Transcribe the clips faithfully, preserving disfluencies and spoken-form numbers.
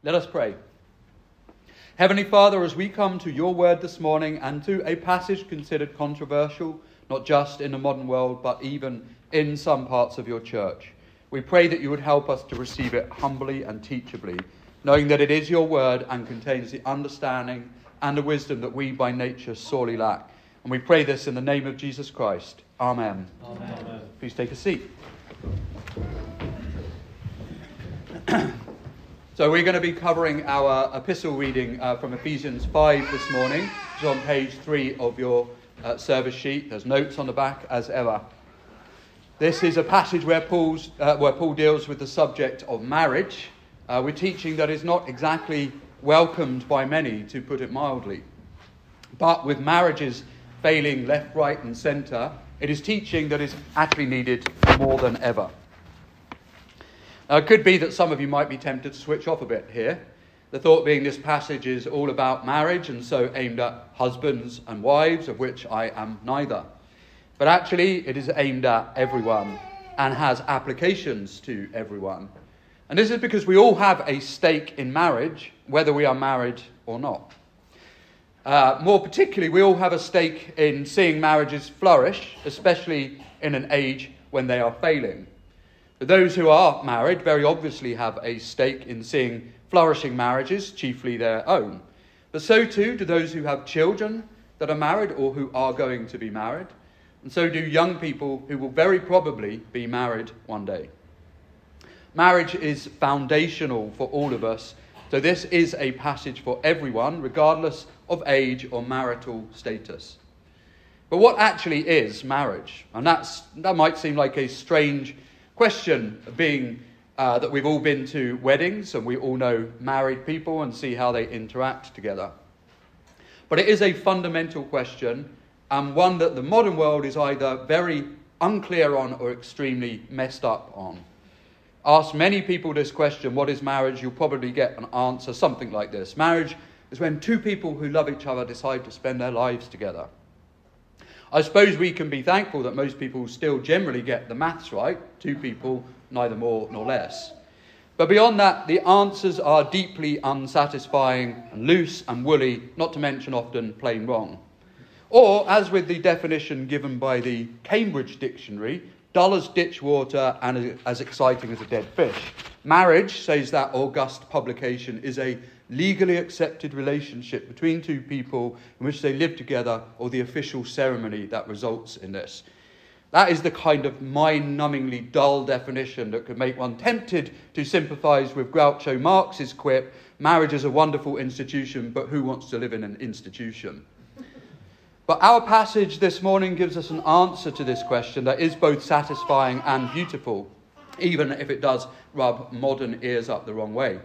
Let us pray. Heavenly Father, as we come to your word this morning and to a passage considered controversial, not just in the modern world, but even in some parts of your church, we pray that you would help us to receive it humbly and teachably, knowing that it is your word and contains the understanding and the wisdom that we by nature sorely lack. And we pray this in the name of Jesus Christ. Amen. Amen. Please take a seat. So we're going to be covering our epistle reading uh, from Ephesians five this morning. It's on page three of your uh, service sheet. There's notes on the back as ever. This is a passage where, Paul's, uh, where Paul deals with the subject of marriage. Uh, we're teaching that is not exactly welcomed by many, to put it mildly. But with marriages failing left, right and centre, it is teaching that is actually needed more than ever. Now, it could be that some of you might be tempted to switch off a bit here. The thought being this passage is all about marriage and so aimed at husbands and wives, of which I am neither. But actually, it is aimed at everyone and has applications to everyone. And this is because we all have a stake in marriage, whether we are married or not. Uh, more particularly, we all have a stake in seeing marriages flourish, especially in an age when they are failing. But those who are married very obviously have a stake in seeing flourishing marriages, chiefly their own. But so too do those who have children that are married or who are going to be married. And so do young people who will very probably be married one day. Marriage is foundational for all of us. So this is a passage for everyone, regardless of age or marital status. But what actually is marriage? And that's that might seem like a strange question, being uh, that we've all been to weddings and we all know married people and see how they interact together. But it is a fundamental question, and one that the modern world is either very unclear on or extremely messed up on. Ask many people this question, what is marriage? You'll probably get an answer something like this. Marriage is when two people who love each other decide to spend their lives together. I suppose we can be thankful that most people still generally get the maths right. Two people, neither more nor less. But beyond that, the answers are deeply unsatisfying and loose and woolly, not to mention often plain wrong. Or, as with the definition given by the Cambridge Dictionary, dull as ditch water and as exciting as a dead fish. Marriage, says that august publication, is a legally accepted relationship between two people in which they live together, or the official ceremony that results in this. That is the kind of mind-numbingly dull definition that could make one tempted to sympathise with Groucho Marx's quip, marriage is a wonderful institution, but who wants to live in an institution? But our passage this morning gives us an answer to this question that is both satisfying and beautiful, even if it does rub modern ears up the wrong way.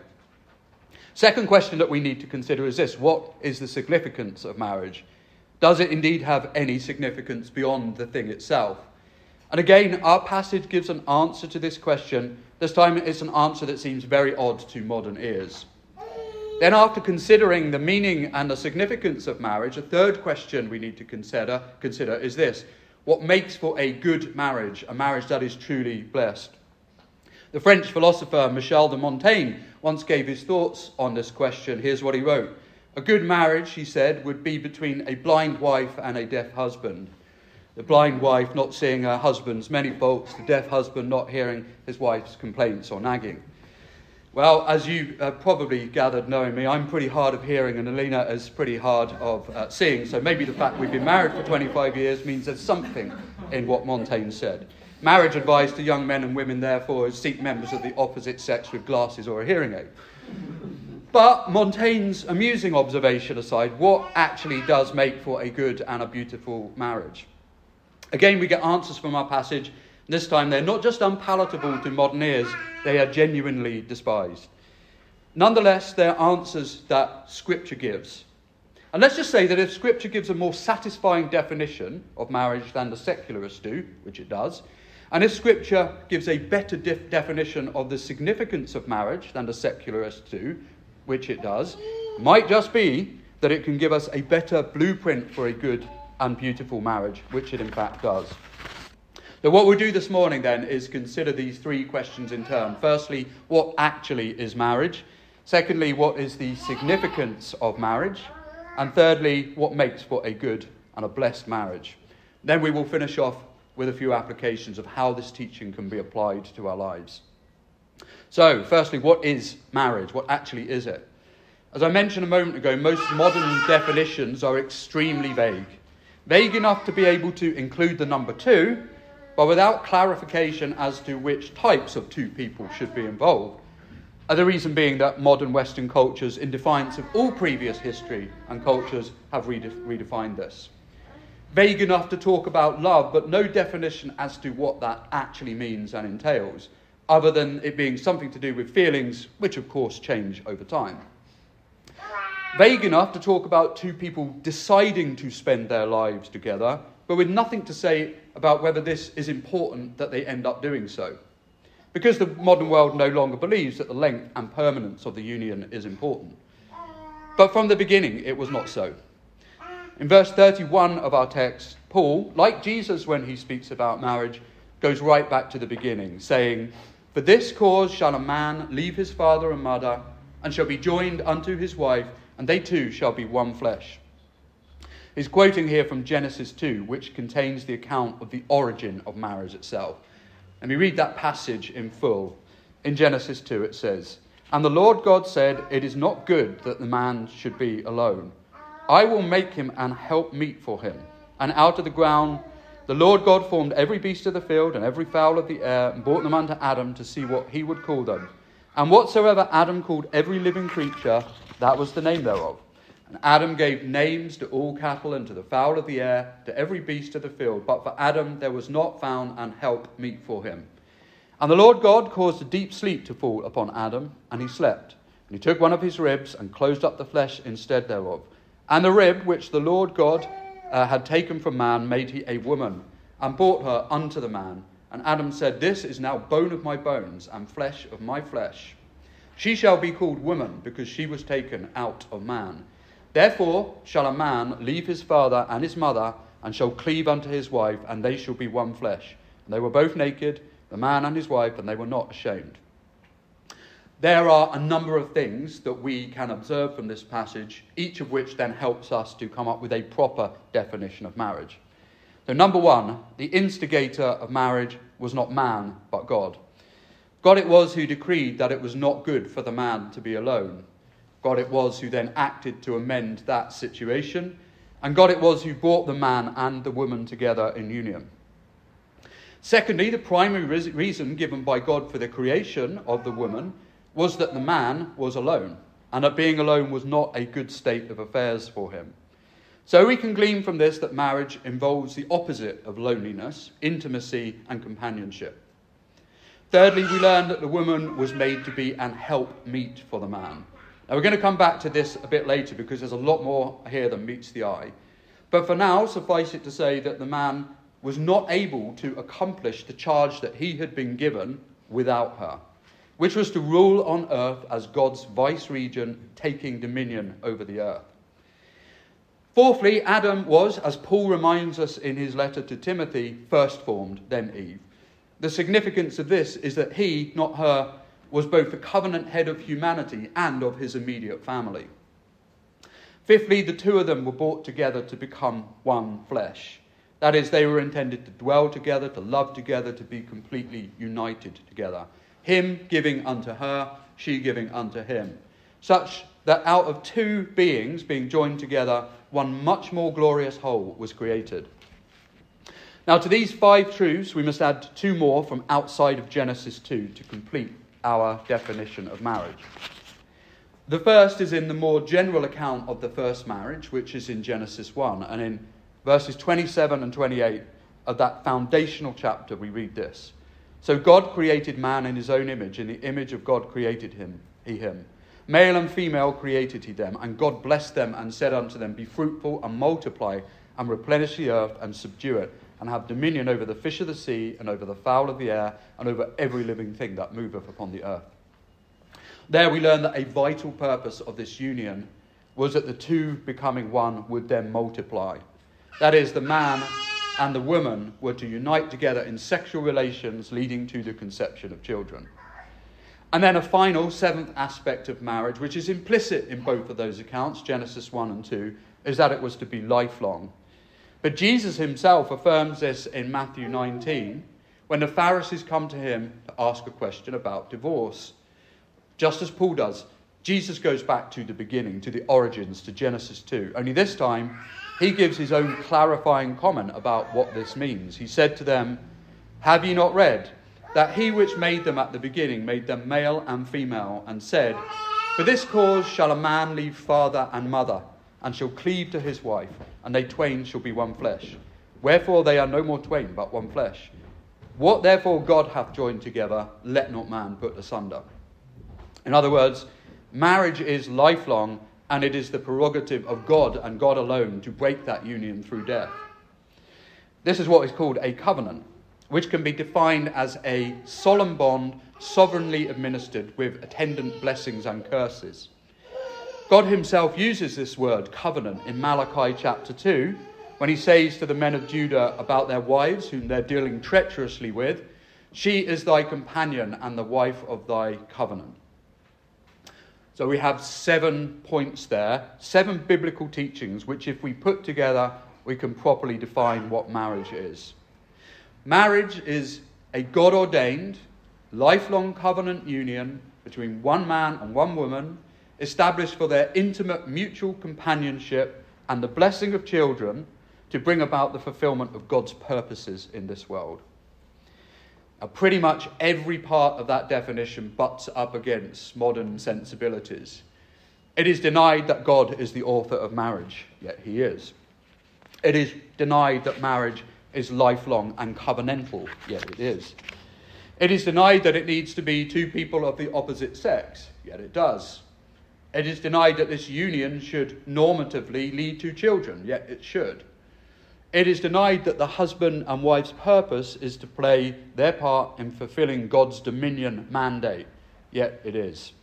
Second question that we need to consider is this: what is the significance of marriage? Does it indeed have any significance beyond the thing itself? And again, our passage gives an answer to this question. This time it's an answer that seems very odd to modern ears. Then, after considering the meaning and the significance of marriage, a third question we need to consider, consider is this: what makes for a good marriage, a marriage that is truly blessed? The French philosopher Michel de Montaigne once gave his thoughts on this question. Here's what he wrote. A good marriage, he said, would be between a blind wife and a deaf husband. The blind wife not seeing her husband's many faults, the deaf husband not hearing his wife's complaints or nagging. Well, as you uh, probably gathered knowing me, I'm pretty hard of hearing and Alina is pretty hard of uh, seeing. So maybe the fact we've been married for twenty-five years means there's something in what Montaigne said. Marriage advice to young men and women, therefore, is seek members of the opposite sex with glasses or a hearing aid. But Montaigne's amusing observation aside, what actually does make for a good and a beautiful marriage? Again, we get answers from our passage. This time they're not just unpalatable to modern ears, they are genuinely despised. Nonetheless, they're answers that Scripture gives. And let's just say that if Scripture gives a more satisfying definition of marriage than the secularists do, which it does, and if Scripture gives a better def- definition of the significance of marriage than the secularists do, which it does, it might just be that it can give us a better blueprint for a good and beautiful marriage, which it in fact does. So what we'll do this morning then is consider these three questions in turn. Firstly, what actually is marriage? Secondly, what is the significance of marriage? And thirdly, what makes for a good and a blessed marriage? Then we will finish off with a few applications of how this teaching can be applied to our lives. So, firstly, what is marriage? What actually is it? As I mentioned a moment ago, most modern definitions are extremely vague. Vague enough to be able to include the number two, but without clarification as to which types of two people should be involved. And the reason being that modern Western cultures, in defiance of all previous history and cultures, have redef- redefined this. Vague enough to talk about love, but no definition as to what that actually means and entails, other than it being something to do with feelings, which of course change over time. Vague enough to talk about two people deciding to spend their lives together, but with nothing to say about whether this is important that they end up doing so. Because the modern world no longer believes that the length and permanence of the union is important. But from the beginning, it was not so. In verse thirty-one of our text, Paul, like Jesus when he speaks about marriage, goes right back to the beginning, saying, "For this cause shall a man leave his father and mother, and shall be joined unto his wife, and they two shall be one flesh." He's quoting here from Genesis two, which contains the account of the origin of marriage itself. And we read that passage in full. In Genesis two it says, "And the Lord God said, It is not good that the man should be alone. I will make him an help meet for him. And out of the ground the Lord God formed every beast of the field and every fowl of the air, and brought them unto Adam to see what he would call them. And whatsoever Adam called every living creature, that was the name thereof. And Adam gave names to all cattle and to the fowl of the air, to every beast of the field. But for Adam there was not found an help meet for him. And the Lord God caused a deep sleep to fall upon Adam, and he slept. And he took one of his ribs and closed up the flesh instead thereof. And the rib which the Lord God uh, had taken from man made he a woman, and brought her unto the man. And Adam said, This is now bone of my bones, and flesh of my flesh. She shall be called woman, because she was taken out of man. Therefore shall a man leave his father and his mother, and shall cleave unto his wife, and they shall be one flesh. And they were both naked, the man and his wife, and they were not ashamed." There are a number of things that we can observe from this passage, each of which then helps us to come up with a proper definition of marriage. So number one, the instigator of marriage was not man, but God. God it was who decreed that it was not good for the man to be alone. God it was who then acted to amend that situation. And God it was who brought the man and the woman together in union. Secondly, the primary reason given by God for the creation of the woman was that the man was alone, and that being alone was not a good state of affairs for him. So we can glean from this that marriage involves the opposite of loneliness, intimacy and companionship. Thirdly, we learn that the woman was made to be an helpmeet for the man. Now we're going to come back to this a bit later because there's a lot more here than meets the eye. But for now, suffice it to say that the man was not able to accomplish the charge that he had been given without her, which was to rule on earth as God's vice-regent, taking dominion over the earth. Fourthly, Adam was, as Paul reminds us in his letter to Timothy, first formed, then Eve. The significance of this is that he, not her, was both the covenant head of humanity and of his immediate family. Fifthly, the two of them were brought together to become one flesh. That is, they were intended to dwell together, to love together, to be completely united together. Him giving unto her, she giving unto him. Such that out of two beings being joined together, one much more glorious whole was created. Now to these five truths, we must add two more from outside of Genesis two to complete our definition of marriage. The first is in the more general account of the first marriage, which is in Genesis one. And in verses twenty-seven and twenty-eight of that foundational chapter, we read this. So God created man in his own image. In the image of God created him, he him. Male and female created he them. And God blessed them and said unto them, Be fruitful and multiply, and replenish the earth and subdue it, and have dominion over the fish of the sea, and over the fowl of the air, and over every living thing that moveth upon the earth. There we learn that a vital purpose of this union was that the two becoming one would then multiply. That is, the man and the woman were to unite together in sexual relations leading to the conception of children. And then a final, seventh aspect of marriage, which is implicit in both of those accounts, Genesis one and two, is that it was to be lifelong. But Jesus himself affirms this in Matthew nineteen, when the Pharisees come to him to ask a question about divorce. Just as Paul does, Jesus goes back to the beginning, to the origins, to Genesis two. Only this time, he gives his own clarifying comment about what this means. He said to them, "Have ye not read that he which made them at the beginning made them male and female, and said, For this cause shall a man leave father and mother, and shall cleave to his wife, and they twain shall be one flesh. Wherefore they are no more twain, but one flesh. What therefore God hath joined together, let not man put asunder." In other words, marriage is lifelong, and it is the prerogative of God and God alone to break that union through death. This is what is called a covenant, which can be defined as a solemn bond sovereignly administered with attendant blessings and curses. God himself uses this word covenant in Malachi chapter two, when he says to the men of Judah about their wives, whom they're dealing treacherously with, "She is thy companion and the wife of thy covenant." So we have seven points there, seven biblical teachings, which if we put together, we can properly define what marriage is. Marriage is a God-ordained, lifelong covenant union between one man and one woman, established for their intimate mutual companionship and the blessing of children to bring about the fulfillment of God's purposes in this world. Now, pretty much every part of that definition butts up against modern sensibilities. It is denied that God is the author of marriage, yet he is. It is denied that marriage is lifelong and covenantal, yet it is. It is denied that it needs to be two people of the opposite sex, yet it does. It is denied that this union should normatively lead to children, yet it should. It is denied that the husband and wife's purpose is to play their part in fulfilling God's dominion mandate, yet it is.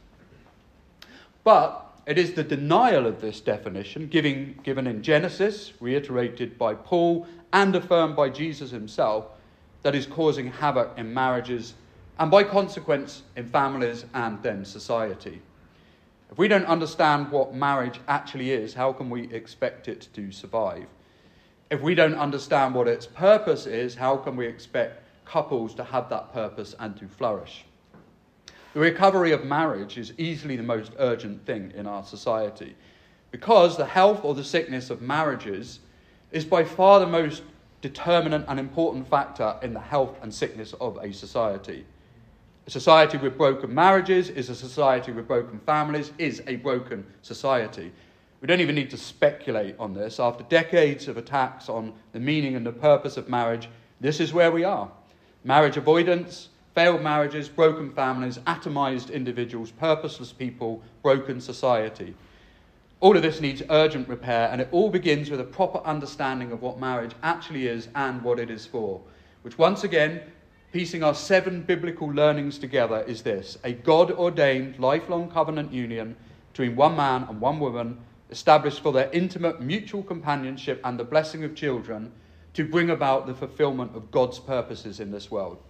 But it is the denial of this definition, giving, given in Genesis, reiterated by Paul, and affirmed by Jesus himself, that is causing havoc in marriages, and by consequence in families and then society. If we don't understand what marriage actually is, how can we expect it to survive? If we don't understand what its purpose is, how can we expect couples to have that purpose and to flourish? The recovery of marriage is easily the most urgent thing in our society, because the health or the sickness of marriages is by far the most determinant and important factor in the health and sickness of a society. A society with broken marriages is a society with broken families, is a broken society. We don't even need to speculate on this. After decades of attacks on the meaning and the purpose of marriage, this is where we are. Marriage avoidance, failed marriages, broken families, atomized individuals, purposeless people, broken society. All of this needs urgent repair, and it all begins with a proper understanding of what marriage actually is and what it is for, which once again, piecing our seven biblical learnings together, is this: a God-ordained lifelong covenant union between one man and one woman, established for their intimate mutual companionship and the blessing of children, to bring about the fulfillment of God's purposes in this world.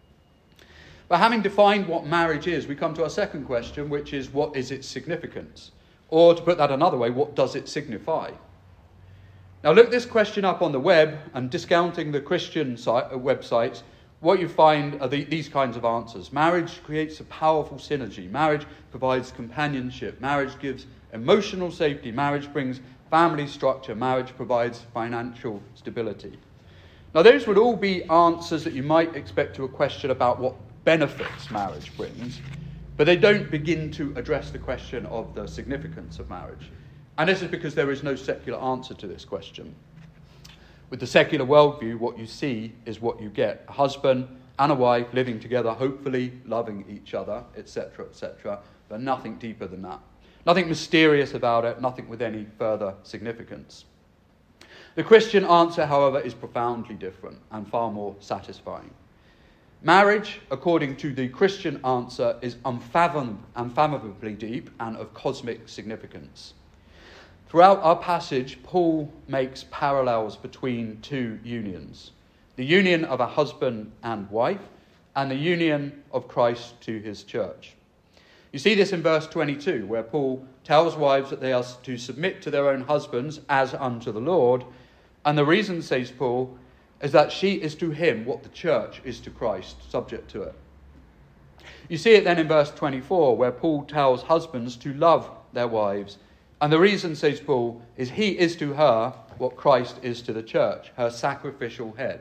But having defined what marriage is, we come to our second question, which is, what is its significance? Or to put that another way, what does it signify? Now look this question up on the web, and discounting the Christian site, uh, websites, what you find are the, these kinds of answers. Marriage creates a powerful synergy. Marriage provides companionship. Marriage gives emotional safety. Marriage brings family structure. Marriage provides financial stability. Now those would all be answers that you might expect to a question about what benefits marriage brings, but they don't begin to address the question of the significance of marriage. And this is because there is no secular answer to this question. With the secular worldview, what you see is what you get. A husband and a wife living together, hopefully loving each other, et cetera, et cetera, but nothing deeper than that. Nothing mysterious about it, nothing with any further significance. The Christian answer, however, is profoundly different and far more satisfying. Marriage, according to the Christian answer, is unfathom- unfathomably deep and of cosmic significance. Throughout our passage, Paul makes parallels between two unions: the union of a husband and wife, and the union of Christ to his church. You see this in verse twenty-two, where Paul tells wives that they are to submit to their own husbands as unto the Lord. And the reason, says Paul, is that she is to him what the church is to Christ, subject to it. You see it then in verse twenty-four, where Paul tells husbands to love their wives. And the reason, says Paul, is he is to her what Christ is to the church, her sacrificial head.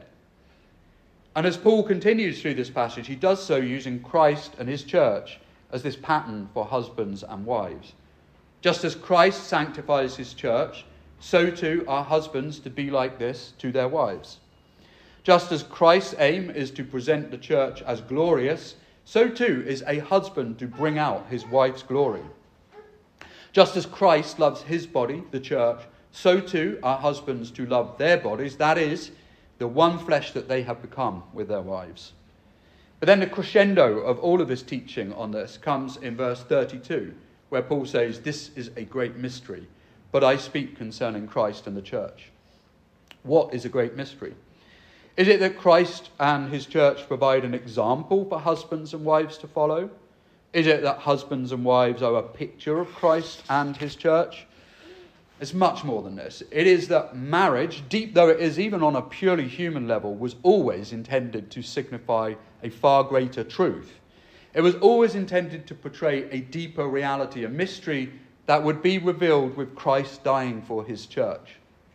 And as Paul continues through this passage, he does so using Christ and his church as this pattern for husbands and wives. Just as Christ sanctifies his church, so too are husbands to be like this to their wives. Just as Christ's aim is to present the church as glorious, so too is a husband to bring out his wife's glory. Just as Christ loves his body, the church, so too are husbands to love their bodies, that is, the one flesh that they have become with their wives. But then the crescendo of all of this teaching on this comes in verse thirty-two, where Paul says, "This is a great mystery, but I speak concerning Christ and the church." What is a great mystery? Is it that Christ and his church provide an example for husbands and wives to follow? Is it that husbands and wives are a picture of Christ and his church? It's much more than this. It is that marriage, deep though it is even on a purely human level, was always intended to signify a far greater truth. It was always intended to portray a deeper reality, a mystery that would be revealed with Christ dying for his church.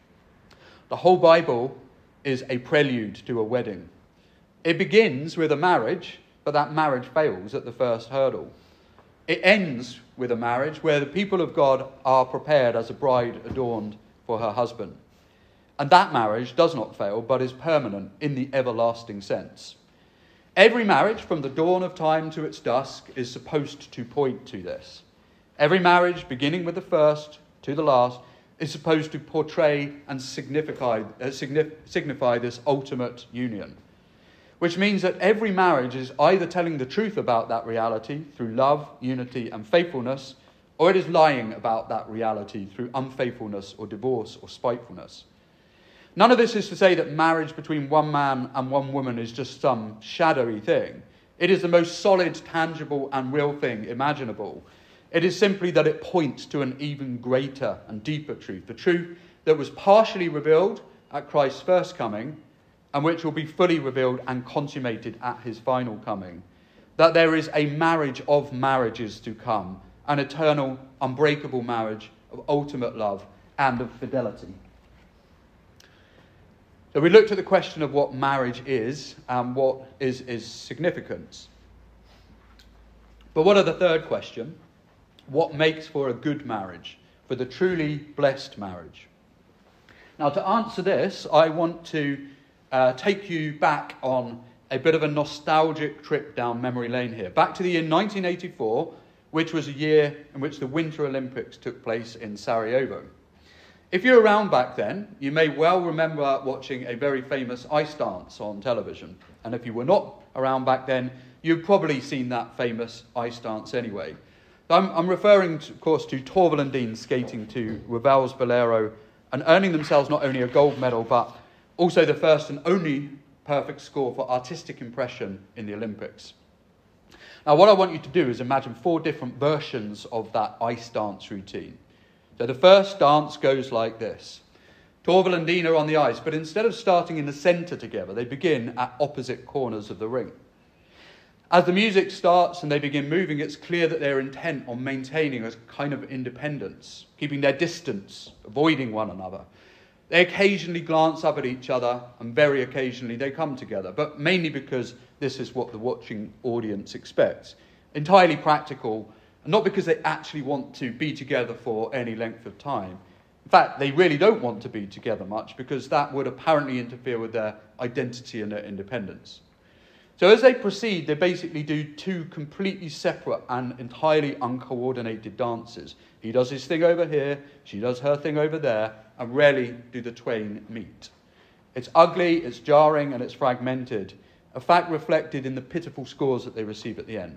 The whole Bible is a prelude to a wedding. It begins with a marriage, but that marriage fails at the first hurdle. It ends with a marriage where the people of God are prepared as a bride adorned for her husband. And that marriage does not fail, but is permanent in the everlasting sense. Every marriage from the dawn of time to its dusk is supposed to point to this. Every marriage, beginning with the first to the last, is supposed to portray and signify, uh, signif- signify this ultimate union. Which means that every marriage is either telling the truth about that reality through love, unity, and faithfulness, or it is lying about that reality through unfaithfulness or divorce or spitefulness. None of this is to say that marriage between one man and one woman is just some shadowy thing. It is the most solid, tangible, and real thing imaginable. It is simply that it points to an even greater and deeper truth, the truth that was partially revealed at Christ's first coming, and which will be fully revealed and consummated at his final coming. That there is a marriage of marriages to come, an eternal, unbreakable marriage of ultimate love and of fidelity. So we looked at the question of what marriage is and what is its significance. But what of the third question? What makes for a good marriage, for the truly blessed marriage? Now, to answer this, I want to Uh, take you back on a bit of a nostalgic trip down memory lane here. Back to the year nineteen eighty-four, which was a year in which the Winter Olympics took place in Sarajevo. If you're around back then, you may well remember watching a very famous ice dance on television. And if you were not around back then, you've probably seen that famous ice dance anyway. I'm, I'm referring, to, of course, to Torvill and Dean skating to Ravel's Bolero and earning themselves not only a gold medal, but also the first and only perfect score for artistic impression in the Olympics. Now, what I want you to do is imagine four different versions of that ice dance routine. So the first dance goes like this. Torvill and Dean are on the ice, but instead of starting in the centre together, they begin at opposite corners of the ring. As the music starts and they begin moving, it's clear that they're intent on maintaining a kind of independence, keeping their distance, avoiding one another. They occasionally glance up at each other, and very occasionally they come together, but mainly because this is what the watching audience expects. Entirely practical, and not because they actually want to be together for any length of time. In fact, they really don't want to be together much, because that would apparently interfere with their identity and their independence. So as they proceed, they basically do two completely separate and entirely uncoordinated dances. He does his thing over here, she does her thing over there, and rarely do the twain meet. It's ugly, it's jarring, and it's fragmented, a fact reflected in the pitiful scores that they receive at the end.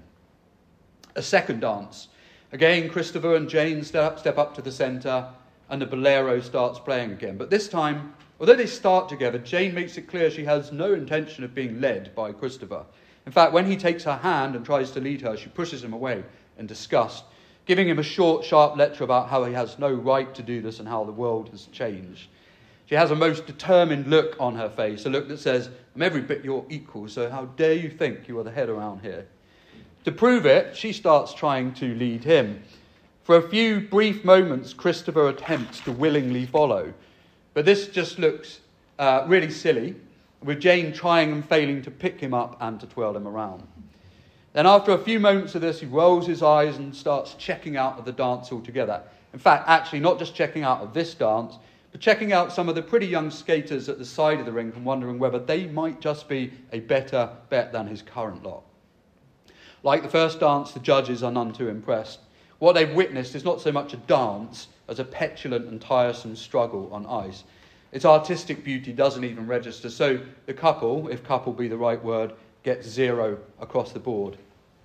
A second dance. Again, Christopher and Jane step, step up to the centre, and the bolero starts playing again. But this time, although they start together, Jane makes it clear she has no intention of being led by Christopher. In fact, when he takes her hand and tries to lead her, she pushes him away in disgust, giving him a short, sharp lecture about how he has no right to do this and how the world has changed. She has a most determined look on her face, a look that says, I'm every bit your equal, so how dare you think you are the head around here? To prove it, she starts trying to lead him. For a few brief moments, Christopher attempts to willingly follow. But this just looks uh, really silly, with Jane trying and failing to pick him up and to twirl him around. Then after a few moments of this, he rolls his eyes and starts checking out of the dance altogether. In fact, actually not just checking out of this dance, but checking out some of the pretty young skaters at the side of the rink and wondering whether they might just be a better bet than his current lot. Like the first dance, the judges are none too impressed. What they've witnessed is not so much a dance as a petulant and tiresome struggle on ice. Its artistic beauty doesn't even register, so the couple, if couple be the right word, gets zero across the board.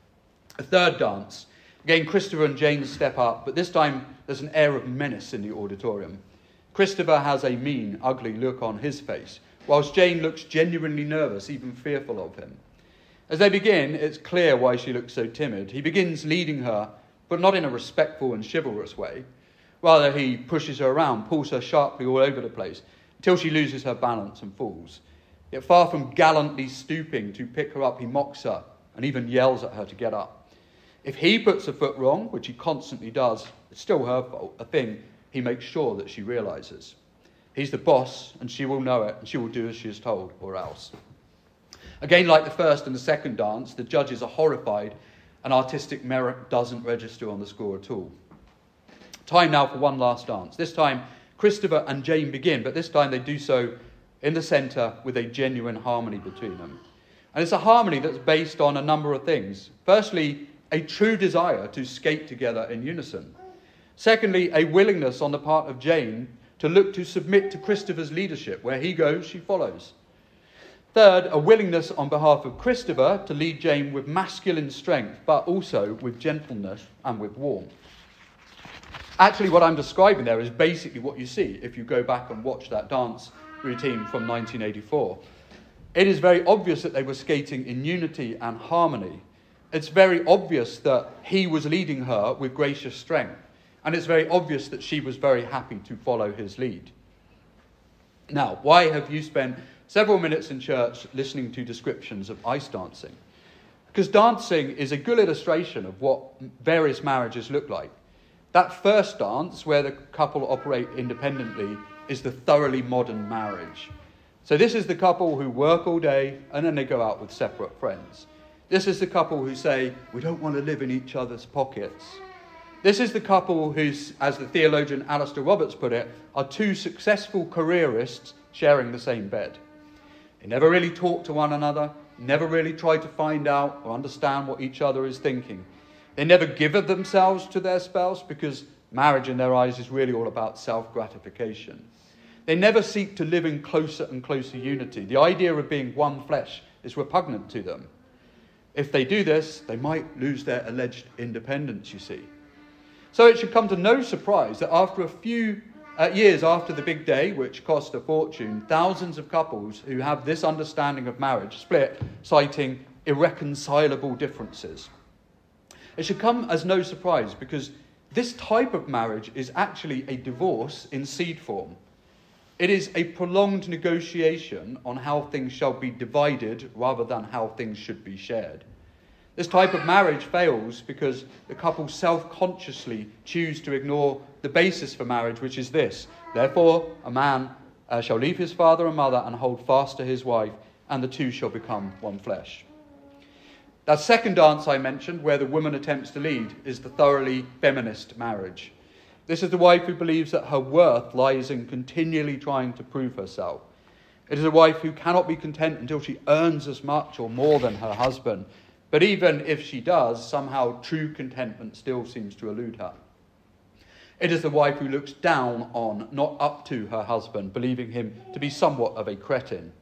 A third dance. Again, Christopher and Jane step up, but this time there's an air of menace in the auditorium. Christopher has a mean, ugly look on his face, whilst Jane looks genuinely nervous, even fearful of him. As they begin, it's clear why she looks so timid. He begins leading her, but not in a respectful and chivalrous way. Rather, he pushes her around, pulls her sharply all over the place, until she loses her balance and falls. Yet far from gallantly stooping to pick her up, he mocks her and even yells at her to get up. If he puts a foot wrong, which he constantly does, it's still her fault, a thing he makes sure that she realises. He's the boss, and she will know it, and she will do as she is told, or else. Again, like the first and the second dance, the judges are horrified, and artistic merit doesn't register on the score at all. Time now for one last dance. This time, Christopher and Jane begin, but this time they do so in the centre with a genuine harmony between them. And it's a harmony that's based on a number of things. Firstly, a true desire to skate together in unison. Secondly, a willingness on the part of Jane to look to submit to Christopher's leadership. Where he goes, she follows. Third, a willingness on behalf of Christopher to lead Jane with masculine strength, but also with gentleness and with warmth. Actually, what I'm describing there is basically what you see if you go back and watch that dance routine from nineteen eighty-four. It is very obvious that they were skating in unity and harmony. It's very obvious that he was leading her with gracious strength. And it's very obvious that she was very happy to follow his lead. Now, why have you spent several minutes in church listening to descriptions of ice dancing? Because dancing is a good illustration of what various marriages look like. That first dance, where the couple operate independently, is the thoroughly modern marriage. So this is the couple who work all day and then they go out with separate friends. This is the couple who say, we don't want to live in each other's pockets. This is the couple who, as the theologian Alistair Roberts put it, are two successful careerists sharing the same bed. They never really talk to one another, never really try to find out or understand what each other is thinking. They never give of themselves to their spouse because marriage in their eyes is really all about self-gratification. They never seek to live in closer and closer unity. The idea of being one flesh is repugnant to them. If they do this, they might lose their alleged independence, you see. So it should come to no surprise that after a few uh, years after the big day, which cost a fortune, thousands of couples who have this understanding of marriage split, citing irreconcilable differences. It should come as no surprise because this type of marriage is actually a divorce in seed form. It is a prolonged negotiation on how things shall be divided rather than how things should be shared. This type of marriage fails because the couple self-consciously choose to ignore the basis for marriage, which is this. Therefore, a man uh, shall leave his father and mother and hold fast to his wife, and the two shall become one flesh. That second dance I mentioned, where the woman attempts to lead, is the thoroughly feminist marriage. This is the wife who believes that her worth lies in continually trying to prove herself. It is a wife who cannot be content until she earns as much or more than her husband. But even if she does, somehow true contentment still seems to elude her. It is the wife who looks down on, not up to her husband, believing him to be somewhat of a cretin.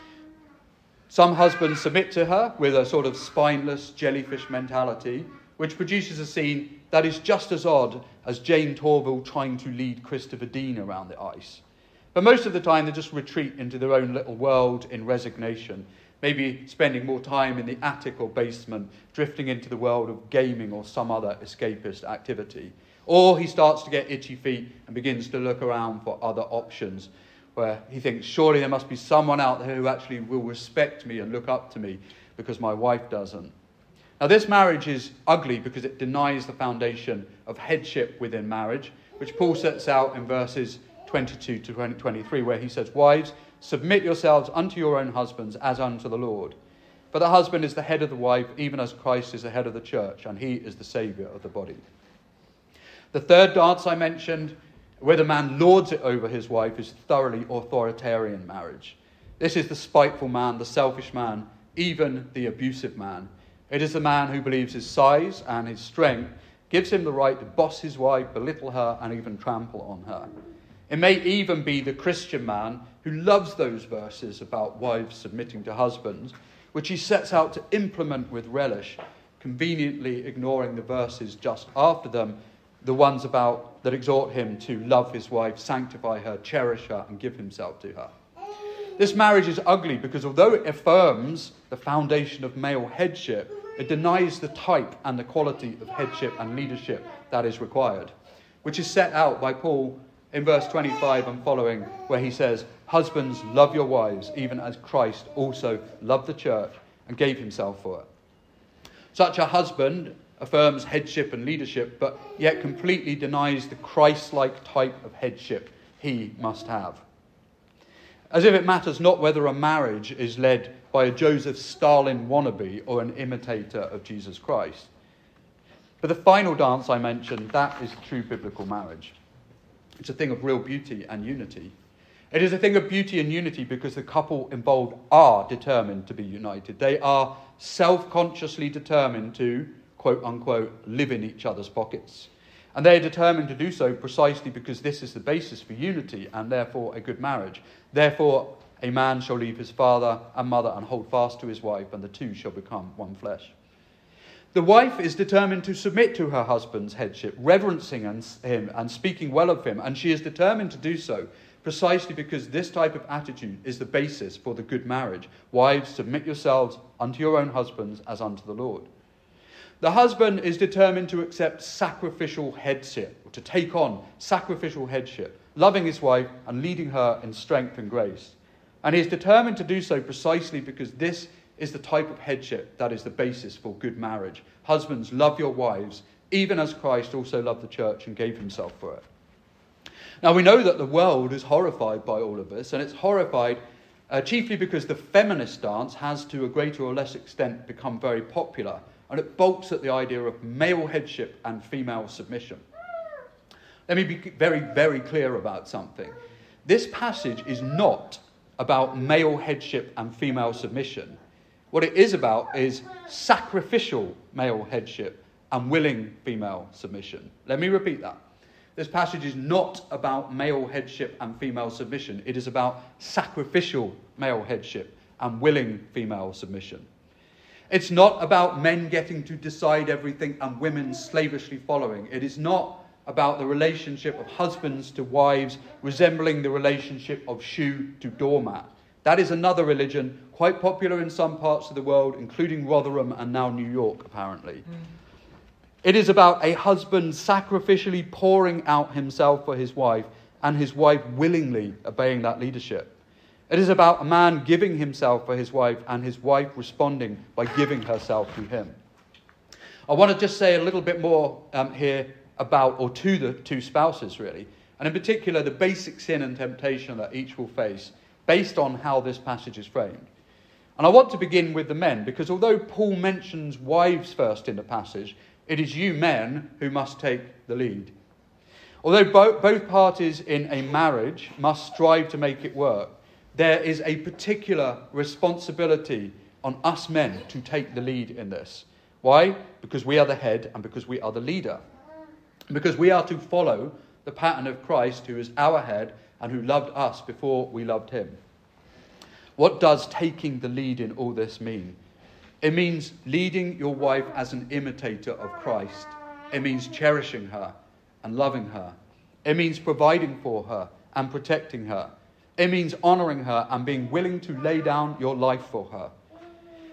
Some husbands submit to her with a sort of spineless jellyfish mentality, which produces a scene that is just as odd as Jane Torville trying to lead Christopher Dean around the ice. But most of the time they just retreat into their own little world in resignation, maybe spending more time in the attic or basement, drifting into the world of gaming or some other escapist activity. Or he starts to get itchy feet and begins to look around for other options, where he thinks, surely there must be someone out there who actually will respect me and look up to me because my wife doesn't. Now, this marriage is ugly because it denies the foundation of headship within marriage, which Paul sets out in verses twenty-two to twenty-three, where he says, "Wives, submit yourselves unto your own husbands as unto the Lord. For the husband is the head of the wife, even as Christ is the head of the church, and he is the Saviour of the body." The third dance I mentioned, where the man lords it over his wife, is thoroughly authoritarian marriage. This is the spiteful man, the selfish man, even the abusive man. It is the man who believes his size and his strength gives him the right to boss his wife, belittle her, and even trample on her. It may even be the Christian man who loves those verses about wives submitting to husbands, which he sets out to implement with relish, conveniently ignoring the verses just after them, the ones about that exhort him to love his wife, sanctify her, cherish her, and give himself to her. This marriage is ugly because although it affirms the foundation of male headship, it denies the type and the quality of headship and leadership that is required, which is set out by Paul in verse twenty-five and following, where he says, "Husbands, love your wives, even as Christ also loved the church and gave himself for it." Such a husband affirms headship and leadership, but yet completely denies the Christ-like type of headship he must have. As if it matters not whether a marriage is led by a Joseph Stalin wannabe or an imitator of Jesus Christ. But the final dance I mentioned, that is true biblical marriage. It's a thing of real beauty and unity. It is a thing of beauty and unity because the couple involved are determined to be united. They are self-consciously determined to, quote unquote, live in each other's pockets. And they are determined to do so precisely because this is the basis for unity and therefore a good marriage. Therefore, a man shall leave his father and mother and hold fast to his wife, and the two shall become one flesh. The wife is determined to submit to her husband's headship, reverencing him and speaking well of him, and she is determined to do so precisely because this type of attitude is the basis for the good marriage. Wives, submit yourselves unto your own husbands as unto the Lord. The husband is determined to accept sacrificial headship, to take on sacrificial headship, loving his wife and leading her in strength and grace. And he is determined to do so precisely because this is the type of headship that is the basis for good marriage. Husbands, love your wives, even as Christ also loved the church and gave himself for it. Now, we know that the world is horrified by all of this, and it's horrified uh, chiefly because the feminist dance has, to a greater or less extent, become very popular, and it balks at the idea of male headship and female submission. Let me be very, very clear about something. This passage is not about male headship and female submission. What it is about is sacrificial male headship and willing female submission. Let me repeat that. This passage is not about male headship and female submission. It is about sacrificial male headship and willing female submission. It's not about men getting to decide everything and women slavishly following. It is not about the relationship of husbands to wives resembling the relationship of shoe to doormat. That is another religion, quite popular in some parts of the world, including Rotherham and now New York, apparently. Mm. It is about a husband sacrificially pouring out himself for his wife and his wife willingly obeying that leadership. It is about a man giving himself for his wife and his wife responding by giving herself to him. I want to just say a little bit more um, here about, or to the two spouses really, and in particular the basic sin and temptation that each will face based on how this passage is framed. And I want to begin with the men, because although Paul mentions wives first in the passage, it is you men who must take the lead. Although bo- both parties in a marriage must strive to make it work, there is a particular responsibility on us men to take the lead in this. Why? Because we are the head and because we are the leader. Because we are to follow the pattern of Christ, who is our head and who loved us before we loved him. What does taking the lead in all this mean? It means leading your wife as an imitator of Christ. It means cherishing her and loving her. It means providing for her and protecting her. It means honouring her and being willing to lay down your life for her.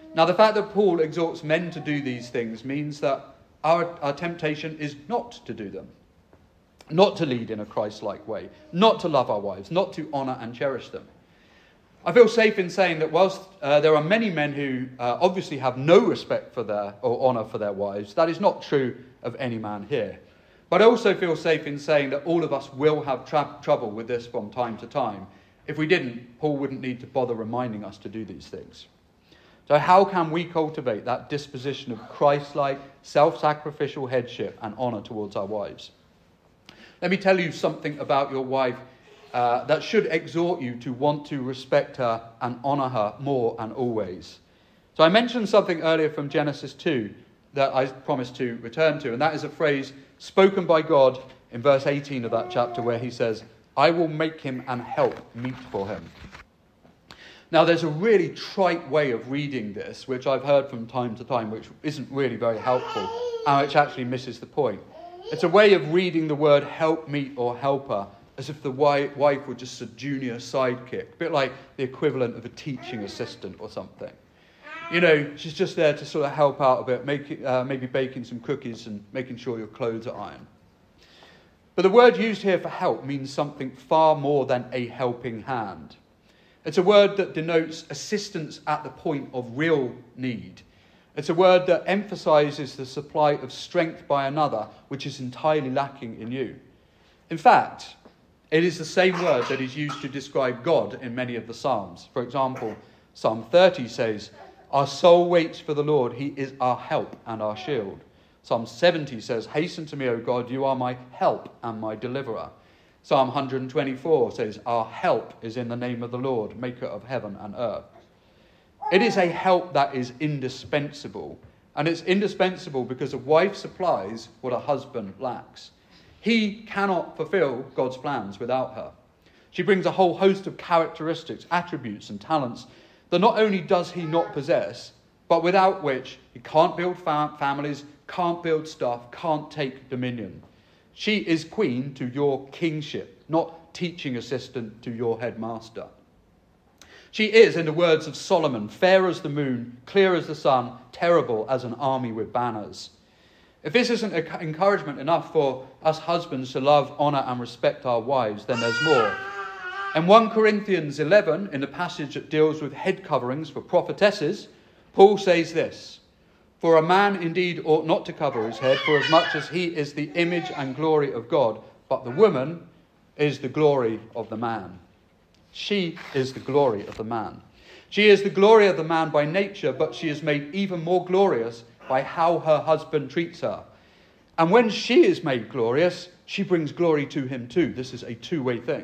Now, the fact that Paul exhorts men to do these things means that our, our temptation is not to do them, not to lead in a Christ-like way, not to love our wives, not to honour and cherish them. I feel safe in saying that whilst uh, there are many men who uh, obviously have no respect for their or honour for their wives, that is not true of any man here. But I also feel safe in saying that all of us will have tra- trouble with this from time to time. If we didn't, Paul wouldn't need to bother reminding us to do these things. So how can we cultivate that disposition of Christ-like, self-sacrificial headship and honour towards our wives? Let me tell you something about your wife uh, that should exhort you to want to respect her and honour her more and always. So I mentioned something earlier from Genesis two that I promised to return to, and that is a phrase spoken by God in verse eighteen of that chapter where he says, "I will make him an help meet for him." Now, there's a really trite way of reading this, which I've heard from time to time, which isn't really very helpful, and which actually misses the point. It's a way of reading the word helpmeet or helper as if the wife were just a junior sidekick, a bit like the equivalent of a teaching assistant or something. You know, she's just there to sort of help out a bit, make, uh, maybe baking some cookies and making sure your clothes are ironed. But the word used here for help means something far more than a helping hand. It's a word that denotes assistance at the point of real need. It's a word that emphasizes the supply of strength by another, which is entirely lacking in you. In fact, it is the same word that is used to describe God in many of the Psalms. For example, Psalm thirty says, "Our soul waits for the Lord. He is our help and our shield." Psalm seventy says, "Hasten to me, O God, you are my help and my deliverer." Psalm one hundred twenty-four says, "Our help is in the name of the Lord, maker of heaven and earth." It is a help that is indispensable. And it's indispensable because a wife supplies what a husband lacks. He cannot fulfill God's plans without her. She brings a whole host of characteristics, attributes, and talents that not only does he not possess, but without which he can't build fam- families, can't build stuff, can't take dominion. She is queen to your kingship, not teaching assistant to your headmaster. She is, in the words of Solomon, fair as the moon, clear as the sun, terrible as an army with banners. If this isn't encouragement enough for us husbands to love, honour and respect our wives, then there's more. In First Corinthians eleven, in the passage that deals with head coverings for prophetesses, Paul says this, "For a man indeed ought not to cover his head, for as much as he is the image and glory of God, but the woman is the glory of the man." She is the glory of the man. She is the glory of the man by nature, but she is made even more glorious by how her husband treats her. And when she is made glorious, she brings glory to him too. This is a two-way thing.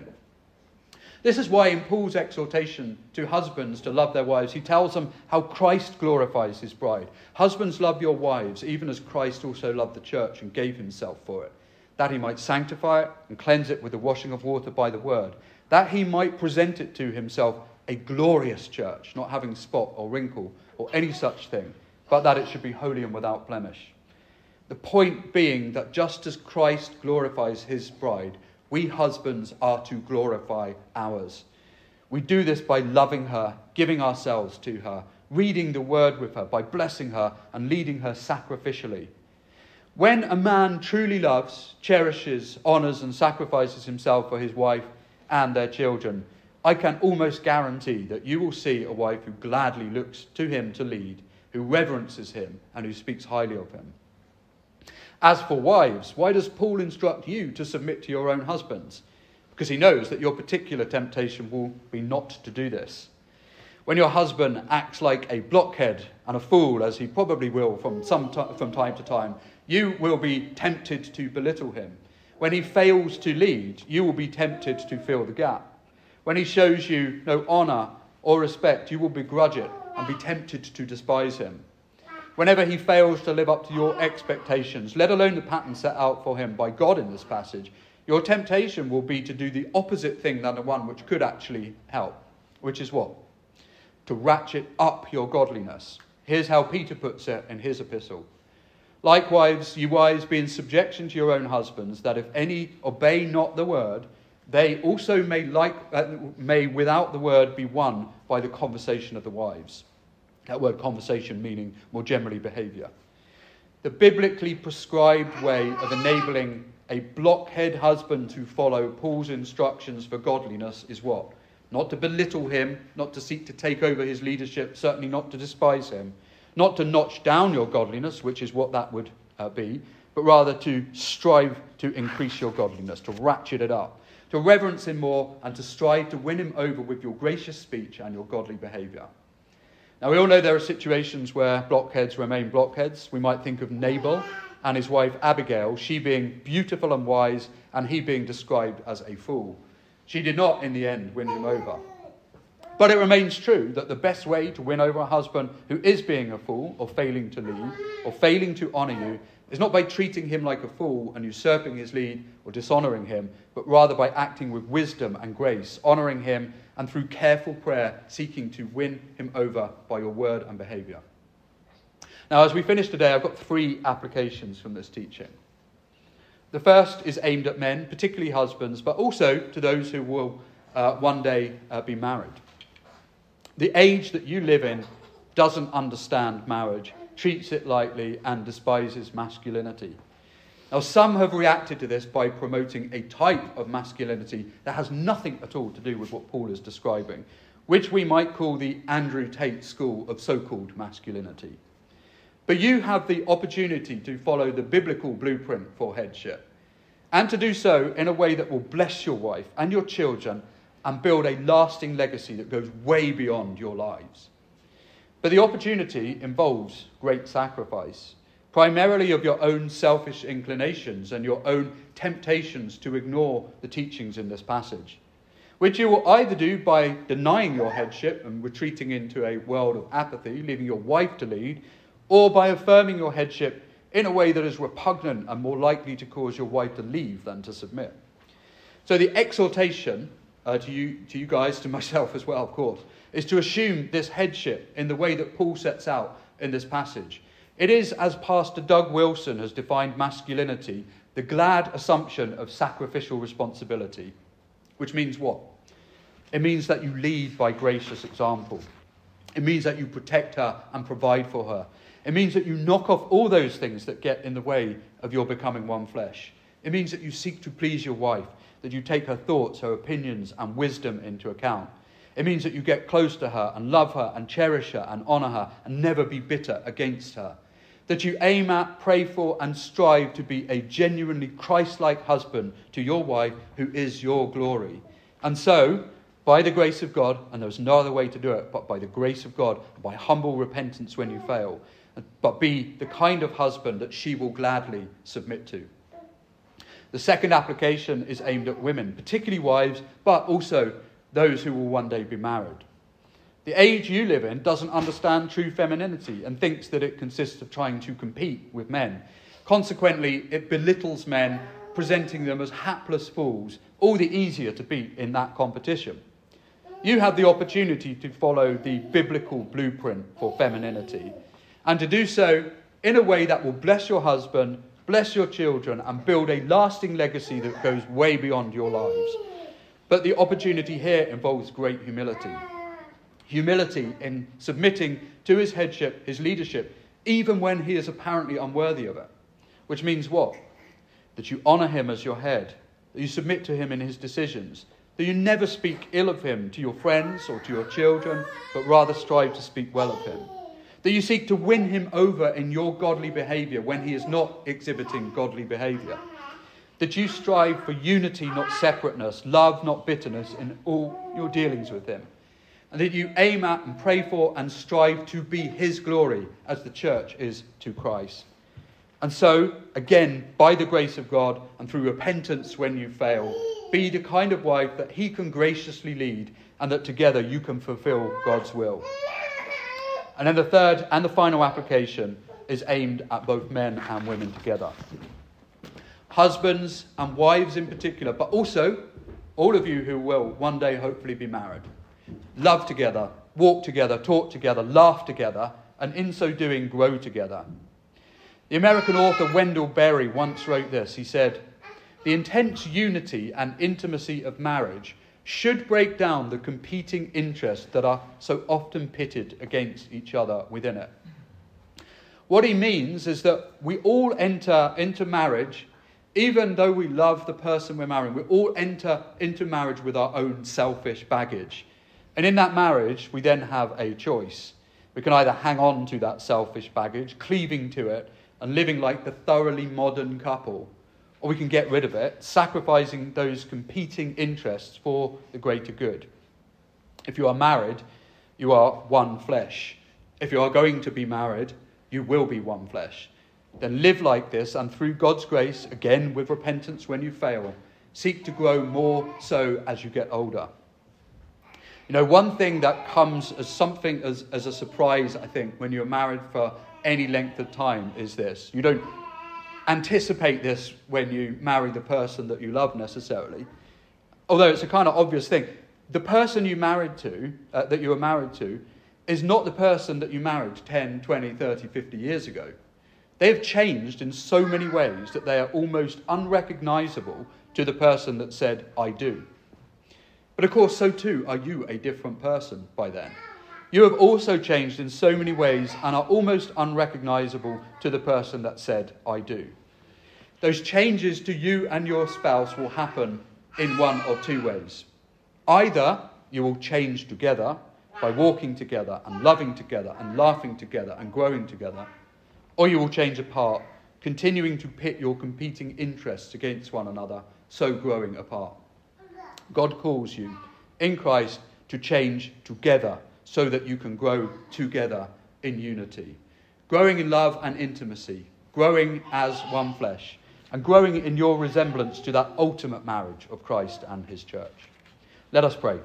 This is why in Paul's exhortation to husbands to love their wives, he tells them how Christ glorifies his bride. Husbands, love your wives, even as Christ also loved the church and gave himself for it, that he might sanctify it and cleanse it with the washing of water by the word, that he might present it to himself a glorious church, not having spot or wrinkle or any such thing, but that it should be holy and without blemish. The point being that just as Christ glorifies his bride, we husbands are to glorify ours. We do this by loving her, giving ourselves to her, reading the word with her, by blessing her and leading her sacrificially. When a man truly loves, cherishes, honours and sacrifices himself for his wife and their children, I can almost guarantee that you will see a wife who gladly looks to him to lead, who reverences him and who speaks highly of him. As for wives, why does Paul instruct you to submit to your own husbands? Because he knows that your particular temptation will be not to do this. When your husband acts like a blockhead and a fool, as he probably will from, some t- from time to time, you will be tempted to belittle him. When he fails to lead, you will be tempted to fill the gap. When he shows you no honour or respect, you will begrudge it and be tempted to despise him. Whenever he fails to live up to your expectations, let alone the pattern set out for him by God in this passage, your temptation will be to do the opposite thing than the one which could actually help, which is what? To ratchet up your godliness. Here's how Peter puts it in his epistle. Likewise, you wives, be in subjection to your own husbands, that if any obey not the word, they also may, like, uh, may without the word be won by the conversation of the wives. That word conversation meaning more generally behaviour. The biblically prescribed way of enabling a blockhead husband to follow Paul's instructions for godliness is what? Not to belittle him, not to seek to take over his leadership, certainly not to despise him, not to notch down your godliness, which is what that would uh, be, but rather to strive to increase your godliness, to ratchet it up, to reverence him more, and to strive to win him over with your gracious speech and your godly behaviour. Now, we all know there are situations where blockheads remain blockheads. We might think of Nabal and his wife Abigail, she being beautiful and wise, and he being described as a fool. She did not, in the end, win him over. But it remains true that the best way to win over a husband who is being a fool, or failing to lead, or failing to honour you, is not by treating him like a fool and usurping his lead or dishonouring him, but rather by acting with wisdom and grace, honouring him, and through careful prayer, seeking to win him over by your word and behaviour. Now, as we finish today, I've got three applications from this teaching. The first is aimed at men, particularly husbands, but also to those who will uh, one day uh, be married. The age that you live in doesn't understand marriage, treats it lightly, and despises masculinity. Now, some have reacted to this by promoting a type of masculinity that has nothing at all to do with what Paul is describing, which we might call the Andrew Tate school of so-called masculinity. But you have the opportunity to follow the biblical blueprint for headship, and to do so in a way that will bless your wife and your children and build a lasting legacy that goes way beyond your lives. But the opportunity involves great sacrifice, primarily of your own selfish inclinations and your own temptations to ignore the teachings in this passage, which you will either do by denying your headship and retreating into a world of apathy, leaving your wife to lead, or by affirming your headship in a way that is repugnant and more likely to cause your wife to leave than to submit. So the exhortation uh, to you, to you guys, to myself as well, of course, is to assume this headship in the way that Paul sets out in this passage. It is, as Pastor Doug Wilson has defined masculinity, the glad assumption of sacrificial responsibility, which means what? It means that you lead by gracious example. It means that you protect her and provide for her. It means that you knock off all those things that get in the way of your becoming one flesh. It means that you seek to please your wife, that you take her thoughts, her opinions, and wisdom into account. It means that you get close to her and love her and cherish her and honour her and never be bitter against her. That you aim at, pray for, and strive to be a genuinely Christ-like husband to your wife who is your glory. And so, by the grace of God, and there's no other way to do it, but by the grace of God, by humble repentance when you fail, but be the kind of husband that she will gladly submit to. The second application is aimed at women, particularly wives, but also those who will one day be married. The age you live in doesn't understand true femininity and thinks that it consists of trying to compete with men. Consequently, it belittles men, presenting them as hapless fools, all the easier to beat in that competition. You have the opportunity to follow the biblical blueprint for femininity, and to do so in a way that will bless your husband, bless your children, and build a lasting legacy that goes way beyond your lives. But the opportunity here involves great humility. Humility in submitting to his headship, his leadership, even when he is apparently unworthy of it. Which means what? That you honour him as your head, that you submit to him in his decisions, that you never speak ill of him to your friends or to your children, but rather strive to speak well of him. That you seek to win him over in your godly behaviour when he is not exhibiting godly behaviour. That you strive for unity, not separateness, love, not bitterness in all your dealings with him. And that you aim at and pray for and strive to be his glory as the church is to Christ. And so, again, by the grace of God and through repentance when you fail, be the kind of wife that he can graciously lead and that together you can fulfill God's will. And then the third and the final application is aimed at both men and women together. Husbands and wives in particular, but also all of you who will one day hopefully be married. Love together, walk together, talk together, laugh together, and in so doing grow together. The American author Wendell Berry once wrote this. He said, "The intense unity and intimacy of marriage should break down the competing interests that are so often pitted against each other within it. What he means is that we all enter into marriage, even though we love the person we're marrying, we all enter into marriage with our own selfish baggage. And in that marriage, we then have a choice. We can either hang on to that selfish baggage, cleaving to it, and living like the thoroughly modern couple, or we can get rid of it, sacrificing those competing interests for the greater good. If you are married, you are one flesh. If you are going to be married, you will be one flesh. Then live like this, and through God's grace, again with repentance when you fail, seek to grow more so as you get older. You know, one thing that comes as something as, as a surprise, I think, when you're married for any length of time is this. You don't anticipate this when you marry the person that you love necessarily, although it's a kind of obvious thing. The person you married to, uh, that you were married to, is not the person that you married ten, twenty, thirty, fifty years ago. They have changed in so many ways that they are almost unrecognisable to the person that said, I do. But of course, so too are you a different person by then. You have also changed in so many ways and are almost unrecognisable to the person that said, I do. Those changes to you and your spouse will happen in one of two ways. Either you will change together by walking together and loving together and laughing together and growing together, or you will change apart, continuing to pit your competing interests against one another, so growing apart. God calls you in Christ to change together so that you can grow together in unity. Growing in love and intimacy, growing as one flesh, and growing in your resemblance to that ultimate marriage of Christ and his church. Let us pray.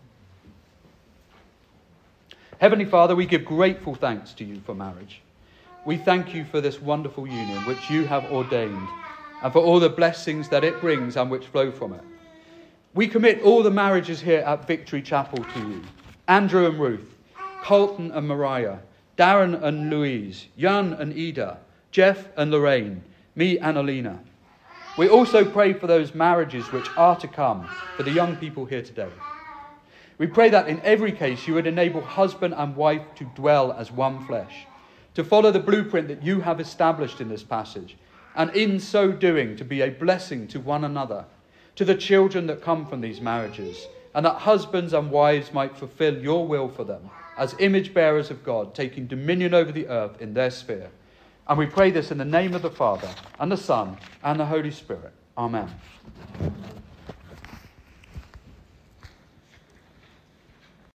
Heavenly Father, we give grateful thanks to you for marriage. We thank you for this wonderful union which you have ordained, and for all the blessings that it brings and which flow from it. We commit all the marriages here at Victory Chapel to you. Andrew and Ruth, Colton and Mariah, Darren and Louise, Jan and Ida, Jeff and Lorraine, me and Alina. We also pray for those marriages which are to come, for the young people here today. We pray that in every case you would enable husband and wife to dwell as one flesh, to follow the blueprint that you have established in this passage, and in so doing to be a blessing to one another, to the children that come from these marriages, and that husbands and wives might fulfill your will for them as image bearers of God, taking dominion over the earth in their sphere. And we pray this in the name of the Father, and the Son, and the Holy Spirit. Amen.